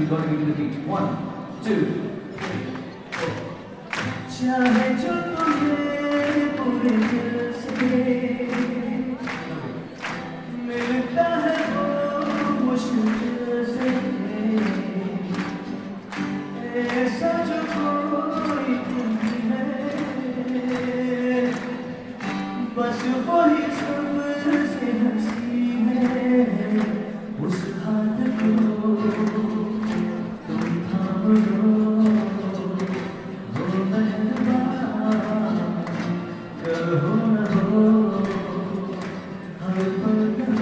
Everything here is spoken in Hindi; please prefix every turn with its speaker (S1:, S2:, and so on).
S1: got to give the beat. 1, 2, 3, 4. चाहे जो तुम्हें पूरे दिल से मिलता है वो मुश्किल से, ऐसा जो कोई नहीं है, बस वही सबसे हंसी है। उस हाथ को तुम थाम लो, हो मेहरबान, कहो न हो हर पल।